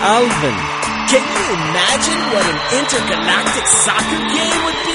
Alvin. Can you imagine what an intergalactic soccer game would be?